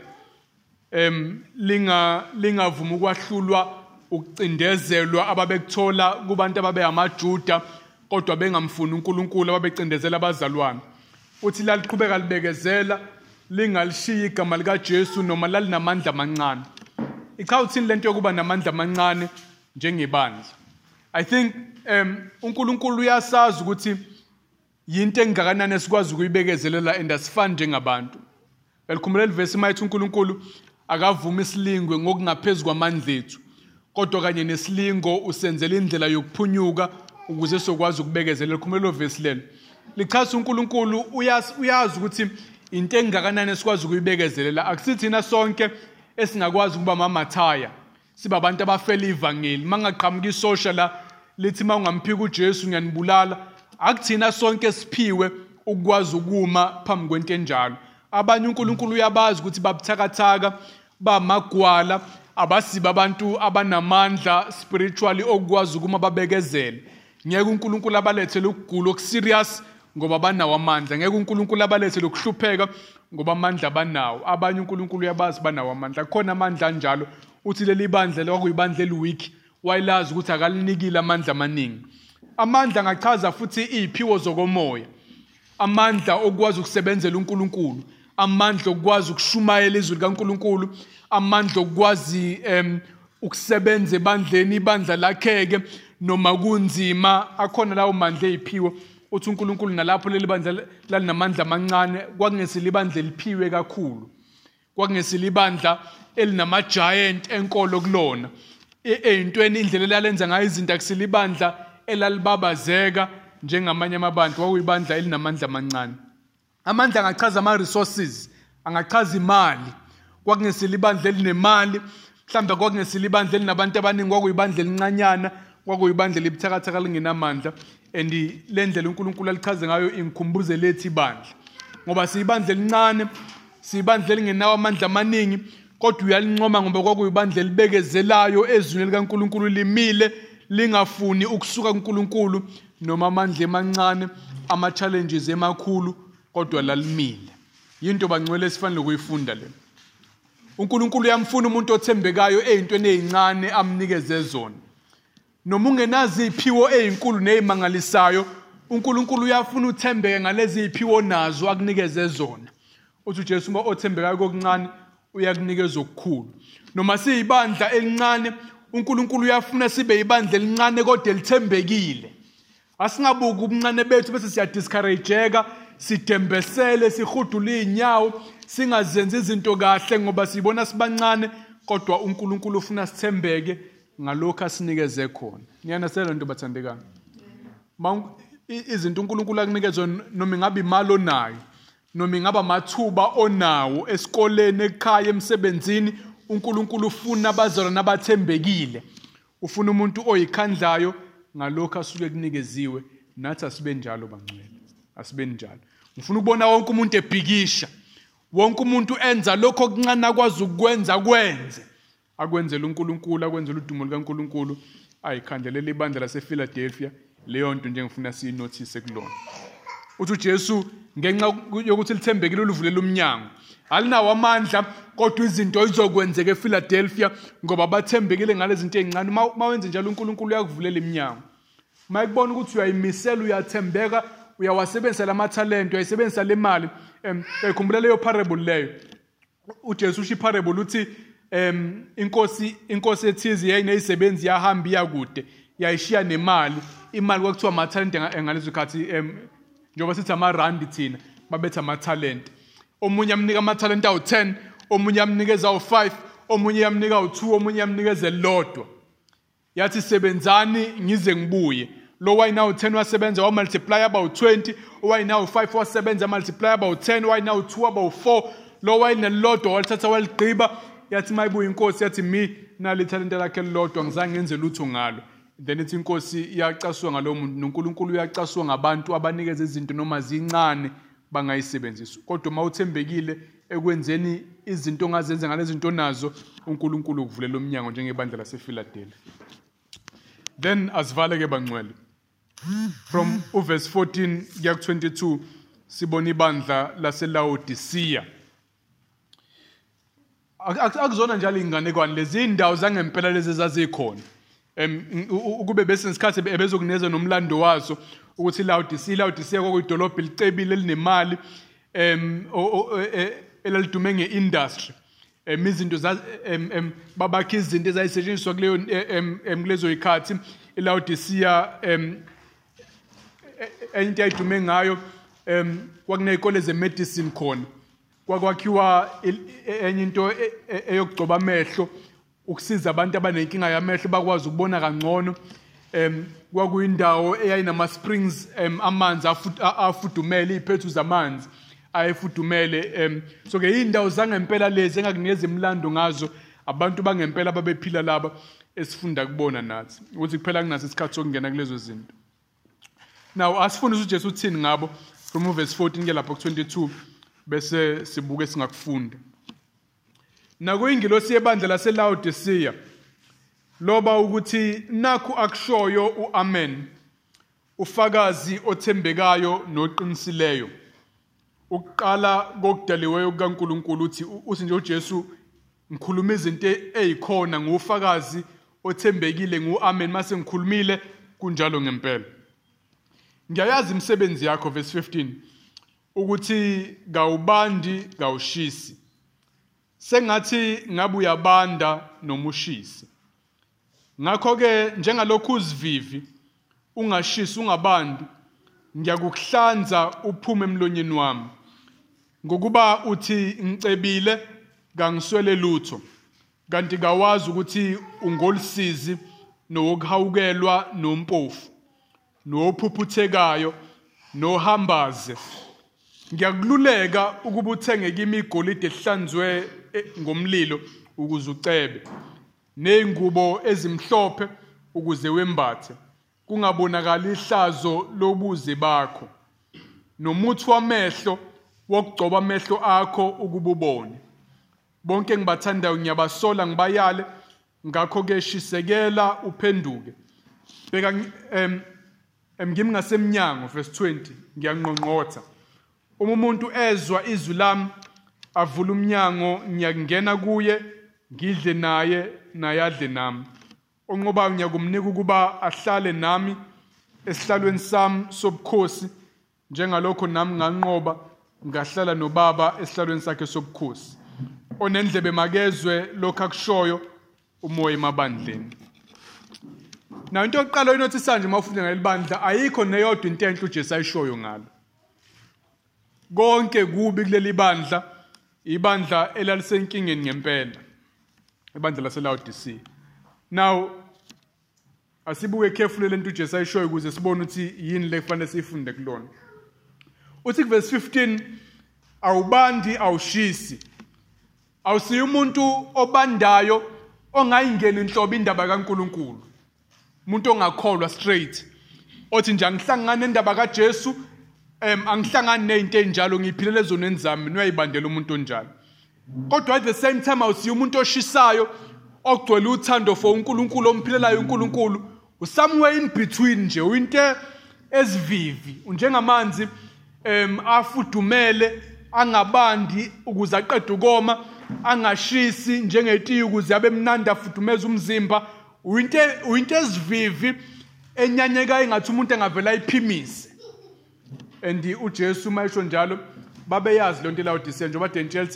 em linga lingavuma ukwahlulwa ukucindezelwa ababekuthola kubantu ababe amaJuda kodwa bengamfuni uNkulunkulu ababecindezela abazalwane. Uthi laliqhubeka libekezela lingalishiya igama likaJesu noma lalinamandla amancane. Icha uthini lento yokuba namandla amancane njengebandla? I think um uNkulunkulu uyasazi ukuthi yinto engakanani esikwazi ukuyibekezelela and asifani njengabantu. Elikhumbula livesi mayithi uNkulunkulu akavuma isilingwe ngokungaphezulu kwamandla ethu. Kodwa kanye nesilingo usenzela indlela yokuphunyuka ukuze sokwazi ukubekezelela. Elikhumbula lo verse lelo. Lichaza uNkulunkulu uyazi uyazi ukuthi into engakanani esikwazi ukuyibekezelela. Akusithina sonke esingakwazi ukuba mamathaya. Siba abantu abafela ivangeli. Mangaqhamuka isosha la lithi mawungamphika uJesu ngiyanibulala. Akuthina sonke siphiwe ukwazi ukuma phambi kwento enjalo. Abanye uNkulunkulu uyabazi ukuthi babuthakathaka bamagwala abasiba abantu abanamandla spiritually okwazi ukuma babekezele. Ngeke uNkulunkulu abalethele ukugula okuserious ngoba banawo amandla. Ngeke uNkulunkulu abalethele ukuhlupheka ngoba amandla abanawo. Abanye uNkulunkulu uyabazi banawo amandla. Khona amandla anjalo. Uthi leli bandla lokuyibandla eliweak wayilazi ukuthi akalinikile amandla amaningi. Amandla ngachaza futhi iziphiwo zokomoya. Amandla okwazi ukusebenzela uNkulunkulu. Amandla okwazi ukushumayela izwi likaNkulunkulu. Amandla okwazi um ukusebenza ebandleni ibandla lakheke noma kunzima. Akhona lawo mandla eziphiwo. Uthi uNkulunkulu nalapho leli bandla lalinamandla amancane kwakungesile ibandla eliphiwe kakhulu. Kwakungesile ibandla elinama giant enkolo kulona. Eyintweni indlela lalenza ngayo izinto akusile ibandla elalibabazeka njengamanye amabandla. Kwakuyibandla elinamandla amancane. Amandla angachaza ama resources, angachaza imali. Kwakungesile ibandla elinemali, mhlawumbe kwakungesile ibandla elinabantu abaningi, kwakuyibandla elincanyana, kwakuyibandla libuthakathaka lingenamandla. And lendlela uNkulunkulu alichaze ngayo ingikhumbuze lethi ibandla. Ngoba siyibandla elincane, siyibandla elingenawo amandla amaningi, kodwa uyalincoma ngoba kwakuyibandla elibekezelayo ezwini likaNkulunkulu limile lingafuni ukusuka kuNkulunkulu noma amandla emancane ama challenges emakhulu kodwa lalimile. Yinto bangcwele esifanele ukuyifunda le. uNkulunkulu uyamfuna umuntu othembekayo ezintweni ezincane amnikeze zona. Noma ungenazi iziphiwo ezinkulu nezimangalisayo, uNkulunkulu uyafuna uthembeke ngalezi iziphiwo nazo akunikeze zona. Uthi uJesu uma othembekayo kokuncane uyakunikeza okukhulu. Noma siyibandla elincane, uNkulunkulu uyafuna sibe ibandla elincane kodwa elithembekile. Asingabuki ubuncane bethu bese siya discourageka, sidembesele, sihudule inyawo, singazenzi izinto kahle ngoba sibona sibancane, kodwa uNkulunkulu ufuna sithembeke ngalokho asinikeze khona. Niyanasela nto bathandekana. Izinto uNkulunkulu akunikeze noma ngabe imali onayo, noma ngaba mathuba onawo esikoleni, ekhaya, emsebenzini, uNkulunkulu ufuna abazalwane abathembekile. Ufuna umuntu oyikhandlayo ngalokho asuke kunikeziwe. Nathi asibe njalo bangcwele. Asibe njalo. Ngifuna ukubona wonke umuntu ebhikisha. Wonke umuntu enza lokho okuncane akwazi ukwenza kwenze. Akwenzela uNkulunkulu, akwenzela udumo likaNkulunkulu. Ayikhandelela ibandla lase Philadelphia. Leyo nto nje ngifuna siyinotice kulona. Uthi uJesu ngenxa yokuthi lithembekile uluvulela umnyango. Alinawo amandla kodwa izinto izokwenzeka ePhiladelphia ngoba bathembekile ngalezi zinto ezincane. Mawenze njalo uNkulunkulu uyakuvulela iminyango. Mayikubona ukuthi uyayimisela, uyathembeka, uyawasebenzisa lamathalente, uyayisebenzisa le mali. Em ekhumbula leyo parable leyo. uJesu usho iparable uthi em inkosi inkosi ethize yayinezisebenzi yahamba iyakude yayishiya nemali imali kwakuthiwa ama talent engalezo khathi em njengoba sithi ama rand thina babetha ama talent omunye amnika ama talent awu ten omunye amnikeza awu five omunye yamnika awu two omunye yamnikeza elodwa yathi sebenzani ngize ngibuye lo wayinawu ten wasebenza wa multiply about twenty wayinawu five wasebenza multiply about ten wayinawu two about four lo wayinelodwa walithatha waligqiba yathi mayibuya inkosi yathi mi nali talent lakhe lodwa ngizange ngenze lutho ngalo then ithi inkosi iyacaswa ngalo muntu noNkulunkulu uyacaswa ngabantu abanikeza izinto noma zincane bangayisebenzisa kodwa mawuthembekile ekwenzeni izinto ongazenza ngalezi zinto nazo uNkulunkulu ukuvulela umnyango njengebandla lasePhiladelphia. Then asivale ke bangcwele from verse fourteen kuya ku twenty-two sibona ibandla laseLaodicea. Akuzona njalo inganekwane lezi indawo zangempela lezi ezazikhona em ukube bese ngesikhathi ebezokuneza nomlando wazo ukuthi iLaodicea iLaodicea kwakuyidolobha elicebile elinemali em elalidume ngeindustry em izinto za em babakha izinto ezayisetshenziswa kuleyo em kulezo ikhathi iLaodicea em into ayidume ngayo em kwakunezikole zemedicine khona kwakwakhiwa enye into eyokugcoba amehlo ukusiza abantu abanenkinga yamehlo bakwazi ukubona kangcono em kwakuyindawo eyayinama springs em amanzi afudumele iphethu zamanzi ayefudumele em so ke indawo zangempela lezi engakunikeza imlando ngazo abantu bangempela babephila laba esifunda kubona nathi ukuthi kuphela kunaso isikhathi sokungena kulezo zinto. Now asifundisa uJesu uthini ngabo from verse fourteen ke lapha ku twenty-two bese sibuke singakufunda. Nakuyingilosi yebandla laseLaodicea loba ukuthi nakhu akushoyo uAmen ufakazi othembekayo noqinisileyo ukuqala kokudaliweyo kukaNkulunkulu uthi uthi nje uJesu ngikhuluma izinto ezikhona ngofakazi othembekile nguAmen mase ngikhulumile kunjalo ngempela. Ngiyayazi imisebenzi yakho verse fifteen ukuthi kawubandi kawushisi sengathi ngabe uyabanda nomushisi ngakho ke njengalokhu uzivivi ungashisi ungabandi ngiyakuhlanza uphume emlonyeni wami ngokuba uthi ngicebile kangiswele lutho kanti kawazi ukuthi ungolisizi nokuhawukelwa nompofu nophuphuthekayo nohambaze ngiyakululeka ukuba uthenge kimi igolide ehlanzwe ngomlilo ukuze ucebe nezingubo ezimhlophe ukuze wembathe kungabonakala ihlazo lobuze bakho nomuthi wamehlo wokugcoba amehlo akho ukuba ubone bonke ngibathandayo ngiyabasola ngibayale ngakho ke shisekela uphenduke beka em ngimi ngasemnyango verse twenty ngiyanqonqotha uma umuntu ezwa izwi lami avula umnyango ngiyangena kuye ngidle naye nayadle nami onqobayo ngiyakumnika ukuba ahlale nami esihlalweni sami sobukhosi njengalokho nami nganqoba ngahlala nobaba esihlalweni sakhe sobukhosi onendlebe makezwe lokho akushoyo umoya emabandleni. Na into yokuqala oyinothisa nje mawufunda ngelibandla ayikho neyodwa into enhle uJesu ayishoyo ngalo konke kubi kuleli bandla ibandla elalisenkingeni ngempela ibandla laseLaodicea. Now asibuke carefully lento uJesu ayishoyo ukuze sibone ukuthi yini le kufanele sifunde kulona. Uthi verse fifteen awubandi awushisi awusiyo umuntu obandayo ongayingeni inhlobo indaba kaNkuluNkulu umuntu ongakholwa straight othi nje angihlangana nendaba kaJesu em angihlangana nezinto enjalo ngiphilele zona enzami noyayibandela umuntu onjalo kodwa at the same time awusiyo umuntu oshisayo ogcwele uthando for uNkulunkulu omphilelayo uNkulunkulu somewhere in between nje uyinto ezivivi unjengamanzi em afudumele angabandi ukuze aqede ukoma angashisi njengetiye ukuze abe mnandi afudumeza umzimba uyinto uyinto ezivivi enyanyeka engathi umuntu engavela iphimise and uJesu mayisho njalo babeyazi lonto eLaodicea njengoba Daniel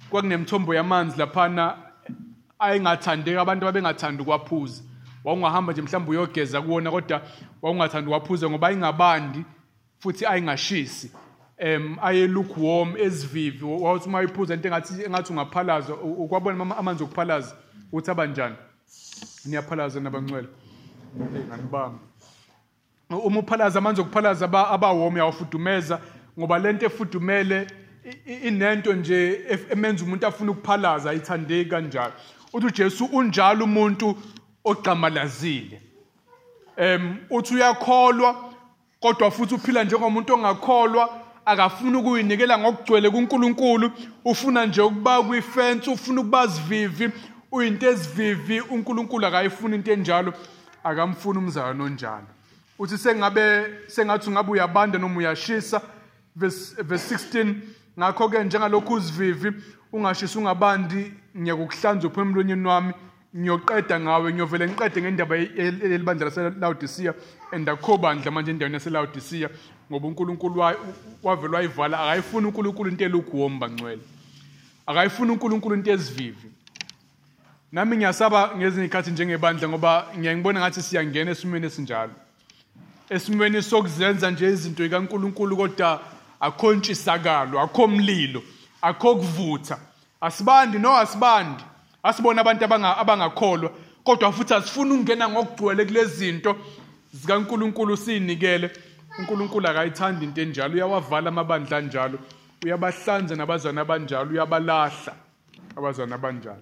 kwakunemthombo yamanzi laphana ayingathandeka abantu abengathanda ukwaphuza. Wawungahamba nje mhlawumbe uyogeza kuwona kodwa wawungathanda ukwaphuza ngoba ayingabandi futhi ayingashisi. Em aye lukewarm esivivi wathi uma uyiphuza into engathi engathi ungaphalaza ukwabona amanzi okuphalaza uthi abanjani niyaphalaza nabangcwele hey nganibamba uma uphalaza amanzi okuphalaza abawarm yawufudumeza ngoba lento efudumele inento nje emenza umuntu afuna ukuphalaza ayithandeki kanjalo. Uthi uJesu unjalo umuntu oqamalazile. Em uthi uyakholwa kodwa futhi uphila njengomuntu ongakholwa, akafuni ukuyinikela ngokugcwele kuNkulunkulu, ufuna nje ukuba kwifence, ufuna ukuba sivivi, uyinto esivivi. uNkulunkulu akayifuni into enjalo, akamfuni umzalwane onjalo. Uthi sengabe sengathi ungabe uyabanda noma uyashisa. Verse verse sixteen, ngakho ke njengalokhu uzivivi ungashisa ungabandi, ngiyakuhlanza uphe emlonyeni wami, ngiyoqeda ngawe, ngiyovele ngiqede ngendaba elibandla laseLaodicea andakho bandla manje endaweni yaseLaodicea ngoba uNkulunkulu wavela wayivala. Akayifuni uNkulunkulu into elukewarm bangcwele, akayifuni uNkulunkulu into ezivivi. Nami ngiyasaba ngezinye izikhathi njengebandla ngoba ngiyangibona ngathi siyangena esimweni esinjalo, esimweni sokuzenza nje izinto zikaNkulunkulu kodwa akho ntshisakalo, akho mlilo, akho kuvutha. Asibandi no asibandi, asibona abantu abangakholwa kodwa futhi asifuni ukungena ngokugcwele kulezi zinto zikaNkulunkulu sinikele. uNkulunkulu akayithandi into enjalo, uyawavala amabandla anjalo, uyabahlanza nabazana abanjalo, uyabalahla abazana abanjalo.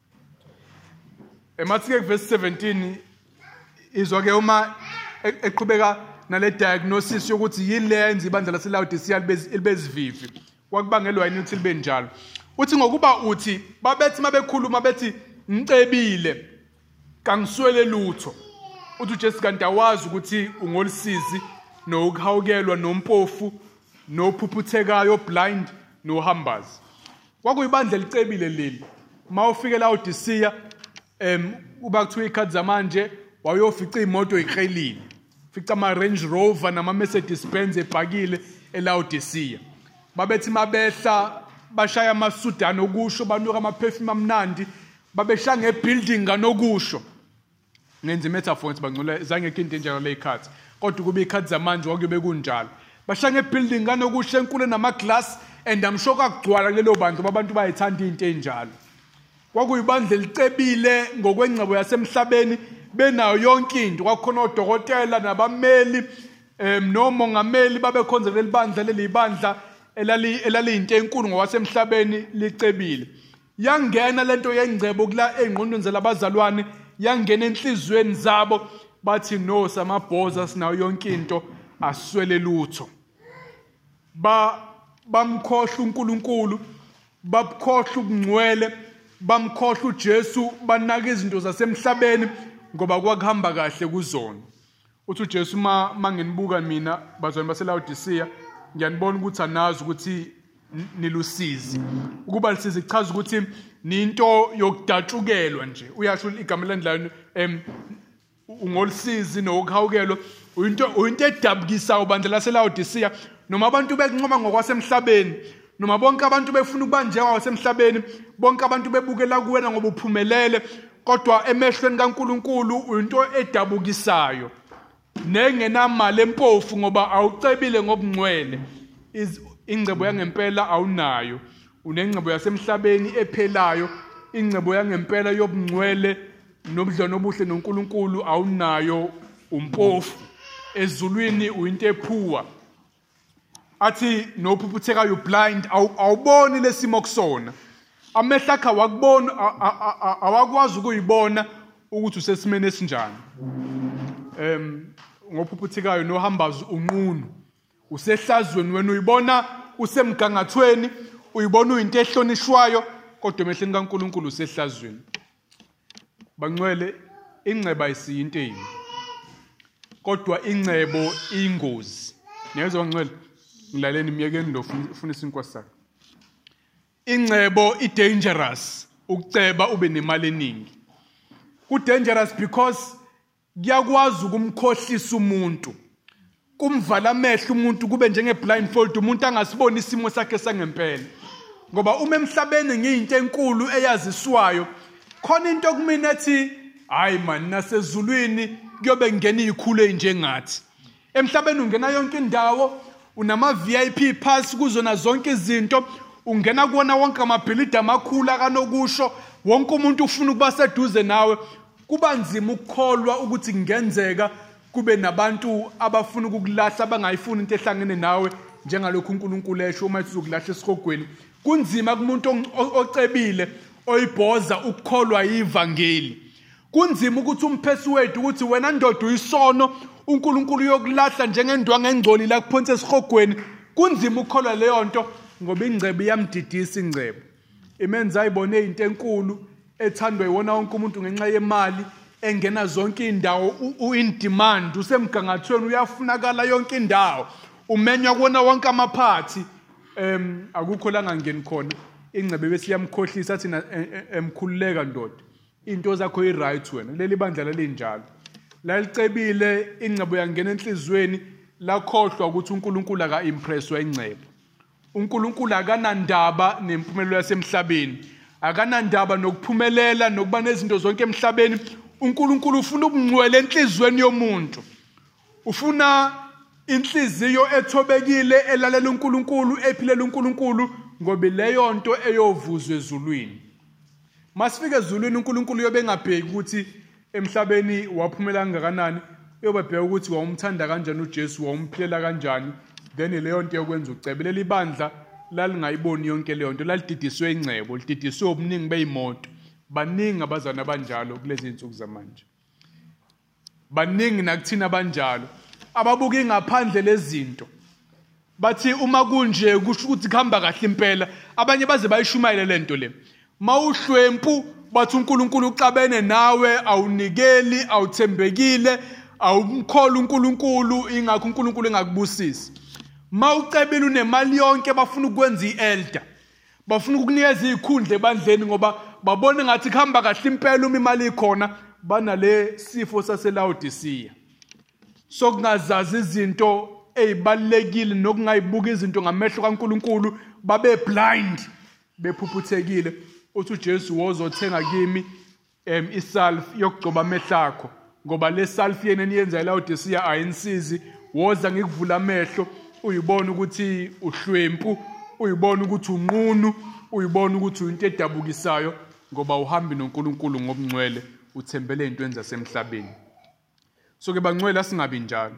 eMatheke verse seventeen izwa ke uma eqhubeka nale diagnosis yokuthi yilenze ibandla laseLaodicea libezivivi, kwakubangelwa yini ukuthi libe njalo. Uthi ngokuba uthi babethi mabekhuluma bethi ngicebile kangiswele lutho. Uthi uJesu kanti awazi ukuthi ungolisizi nokuhawukelwa nompofu nophuphuthekayo blind nohambazi. Kwakuyibandla licebile leli. Mawufike eLaodicea em uba kuthiwa ikhathi zamanje wayofica imoto ikrelile, fica ama Range Rover nama Mercedes Benz ebhakile eLaodicea. Babethi mabehla bashaya amasudana okusho, banuka ama perfume amnandi, babeshaya ngebuilding nganokusho. Ngenza metaphor ngithi bangcola zange into enjalo le ikhathi, kodwa kube ikhathi zamanje wakuyobe kunjalo. Bashaya ngebuilding nganokusho enkulu nama glass, and I'm sure kakugcwala lelo bantu abantu bayithanda into enjalo. Kwakuyibandla licebile ngokwengcebo yasemhlabeni, benayo yonke into. Kwakhona odokotela nabameli em nomongameli babekhonza leli bandla leli bandla elali elali into enkulu ngokwasemhlabeni licebile. Yangena lento yengcebo kula engqondweni zelabazalwane, yangena enhlizweni zabo, bathi no samabhoza sinayo yonke into aswele lutho. Ba bamkhohla uNkulunkulu, babukhohla ubungcwele, bamkhohla uJesu, banaka izinto zasemhlabeni ngoba kwakuhamba kahle kuzona. Uthi uJesu ma mangenibuka mina bazwana baseLaodicea, ngiyanibona ukuthi anazi ukuthi nilusizi. Ukuba lisizi ichaza ukuthi ninto yokudatukelwa nje. Uyasho igama landlani em ungolisizi nokuhawukelwa, uyinto uyinto edabukisa ubandla laseLaodicea, noma abantu bekunqoma ngokwasemhlabeni, noma bonke abantu befuna ukuba njengawasemhlabeni, bonke abantu bebukela kuwena ngoba uphumelele, kodwa emehlweni kaNkulunkulu uyinto edabukisayo nengenamali empofu ngoba awucebile ngobungcwele. Ingcebo yangempela awunayo, unengcebo yasemhlabeni ephelayo. Ingcebo yangempela yobungcwele nobudlelwano obuhle noNkulunkulu awunayo, umpofu. Ezulwini uyinto ephuwa. Athi nophuphuthekayo blind, awuboni lesimo kusona. Amehla akha wakubona, awakwazi ukuyibona ukuthi usesimene esinjani. Em ngophuphuthekayo nohambazi unqunu, usehlazweni wena uyibona usemgangathweni, uyibona uyinto ehlonishwayo, kodwa emehlweni kaNkulunkulu usehlazweni. Bangcwele, ingcebo ayisiyinto eyini, kodwa ingcebo iyingozi. Niyezwa bangcwele, ngilaleni miyekeni lo ufuna isinkwa sakhe. Ingcebo i-dangerous, ukuceba ube nemali eningi. Ku-dangerous because kuyakwazi ukumkhohlisa umuntu, kumvala amehlo umuntu kube njenge blindfold, umuntu angasiboni isimo sakhe sangempela. ngoba uma emhlabeni ngiyinto enkulu eyaziswayo khona into kumina ethi hayi man nasezulwini kuyobe ngena izikhulu ezinjengathi. Emhlabeni ungena yonke indawo, unama V I P pass kuzona zonke izinto, ungena kuona wonke amabhilidi amakhulu akanokusho, wonke umuntu ufuna ukuba seduze nawe. Kuba nzima ukukholwa ukuthi kungenzeka kube nabantu abafuna ukukulahla abangayifuni into ehlangene nawe njengalokhu uNkulunkulu esho uma uzokulahla esihogweni. Kunzima kumuntu ocebile oyibhoza ukukholwa ivangeli. Kunzima ukuthi umphesiwethu ukuthi wena ndoda uyisono uNkulunkulu uyokulahla njengendwangu engcolile la kuphonse esihogweni. Kunzima ukukholwa leyo nto ngoba ingcebo iyamdidisa ingcebo. Imenza ayibone into enkulu ethandwa yiwona wonke umuntu ngenxa yemali engena zonke indawo u-in demand, usemgangathweni uyafunakala yonke indawo, umenywa kuona wonke amaphathi. Um akukho la ngangeni khona ingcebe bese yamkhohlisa athi emkhululeka ndoda into zakho i-right wena. Leli bandla lelinjalo lalicebile ingcebo yangena enhlizweni lakhohlwa ukuthi uNkulunkulu aka-impresswa ingcebo. uNkulunkulu akanandaba nempumelelo yasemhlabeni, akanandaba nokuphumelela nokuba nezinto zonke emhlabeni. uNkulunkulu ufuna ubungcwele enhlizweni yomuntu, ufuna inhliziyo ethobekile elalela uNkulunkulu ephilela uNkulunkulu ngoba leyo nto eyovuzwa ezulwini. Masifike ezulwini uNkulunkulu yobe engabheki ukuthi emhlabeni waphumela kangakanani, uyobabheka ukuthi wawumthanda kanjani uJesu, wawumphilela kanjani, then leyo nto yokwenza ucebe. Leli bandla lalingayiboni yonke leyo nto, lalididiswe ingcebo, lididiswe ubuningi beyimoto. Baningi abazana abanjalo kulezi insuku zamanje, baningi nakuthina abanjalo ababuka ingaphandle lezinto bathi uma kunje kusho ukuthi kuhamba kahle impela. Abanye baze bayishumayele lento le. Mawuhlwempu bathi uNkulunkulu uxabene nawe, awunikeli, awuthembekile, awumkholi uNkulunkulu, ingakho uNkulunkulu engakubusisi. Mawucebile unemali yonke bafuna ukwenza ielder, bafuna ukukunikeza izikhundla ebandleni ngoba babone ngathi kuhamba kahle impela uma imali ikhona. Banale sifo saseLaodicea sokungazazi izinto ezibalekile nokungayibuka izinto ngamehlo kaNkulunkulu, babe blind, bephuphuthekile. Uthi uJesu wozothenga kimi em isalf yokugcoba amehlo akho ngoba le salf yena eniyenza eLaodicea ayinsizi. Woza ngikuvula amehlo uyibona ukuthi uhlwempu, uyibona ukuthi unqunu, uyibona ukuthi uyinto edabukisayo ngoba uhambi noNkulunkulu ngobungcwele, uthembele ezintweni zasemhlabeni. So ke bangcwele asingabi njalo.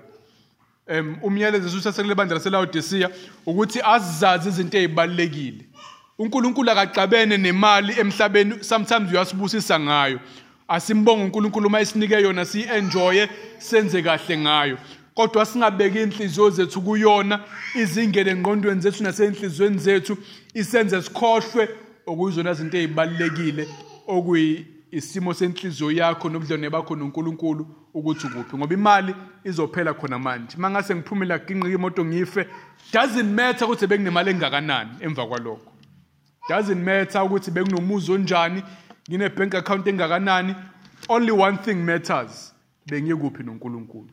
Em umyalezo ususasekele bandla laseLaodicea ukuthi azizazi izinto ezibalekile. uNkulunkulu akaxabene nemali emhlabeni, sometimes uyasibusisa ngayo. Asimbonge uNkulunkulu uma isinike yona si-enjoye, senze kahle ngayo. Kodwa singabeki inhliziyo zethu kuyona, izingene engqondweni zethu nasenhlizweni zethu, isenze sikhohlwe okuyizona izinto ezibalekile okuyi isimo senhliziyo yakho nobudlelwane bakho noNkulunkulu ukuthi ukuphi, ngoba imali izophela khona manje. Mangase ngiphumela ginqika imoto ngife, doesn't matter ukuthi bekunemali engakanani emva kwalokho, doesn't matter ukuthi bekunomuzi onjani, ngine bank account engakanani. Only one thing matters, bengiyekuphi noNkulunkulu.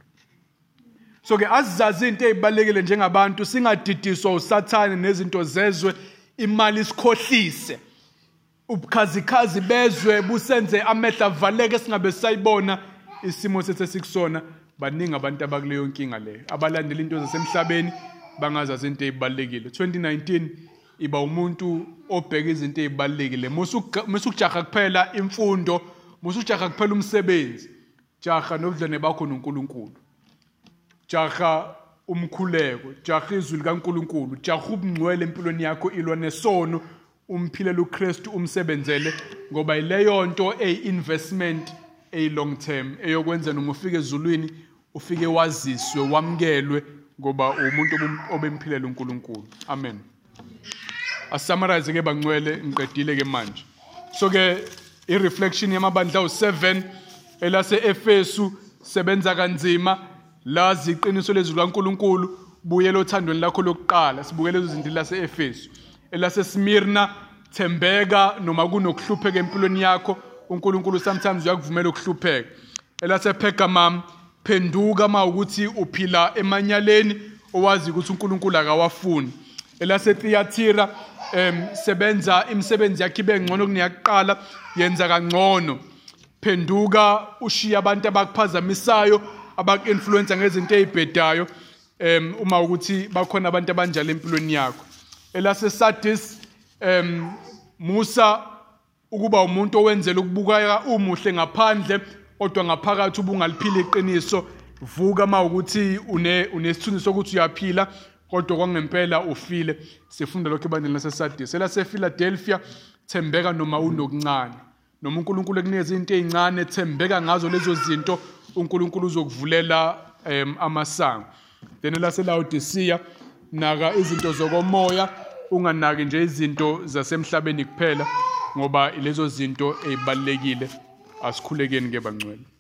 So ke azizazi into ezibalekile njengabantu, singadidiswa uSathane nezinto zezwe, imali isikhohlise, ubukhazikhazi bezwe busenze amehla avaleke singabe sayibona isimo sethu sikusona. Baningi abantu abakuleyo nkinga leyo, abalandela into zasemhlabeni bangazazi into ezibalekile. twenty nineteen iba umuntu obheka izinto ezibalekile, musukujaha kuphela imfundo, musukujaha kuphela umsebenzi, jaha nobudlelwane bakho noNkulunkulu, jaha umkhuleko, jaha izwi likaNkulunkulu, jaha ubungcwele empilweni yakho ilwa nesono, umphilela uKristu umsebenzele ngoba ileyo nto ey-investment ey-long term eyokwenza noma ufike ezulwini ufike waziswe wamukelwe ngoba umuntu obemphilela uNkulunkulu. Amen. Asummarize ke bangcwele ngiqedile ke manje. So ke i-reflection yamabandla u-seven elase Efesu, sebenza kanzima, lazi iqiniso lezwi likaNkulunkulu, buyela othandweni lakho lokuqala. Sibukele lezi zinto lase Efesu. Elase Smyrna, thembeka noma kunokuhlupheka empilweni yakho, uNkulunkulu sometimes uyakuvumela ukuhlupheka. Elase Pergamum, phenduka uma ukuthi uphila emanyaleni owazi ukuthi uNkulunkulu akawafuni. Elase Thyatira, em sebenza imisebenzi yakhe ibe ngcono kuneyaqala, yenza kangcono. Phenduka ushiya abantu abakuphazamisayo, abaku-influencer ngezinto ezibhedayo, em uma ukuthi bakhona abantu abanjalo empilweni yakho. ElaseSardis em Musa ukuba umuntu owenzela ukubukeka umuhle ngaphandle kodwa ngaphakathi ubungaliphila iqiniso. Vuka mawukuthi une unesithunzi sokuthi uyaphila kodwa kwangempela ufile. Sifunda lokho ebandleni laseSardis. ElasePhiladelphia thembeka noma unokuncane. Noma uNkulunkulu ekunikeza izinto ezincane, thembeka ngazo lezo zinto, uNkulunkulu uzokuvulela em amasango. Then elaseLaodicea naka izinto zokomoya, unganaki nje izinto zasemhlabeni kuphela ngoba ilezo zinto ezibalekile. Asikhulekeni ke bangcwele.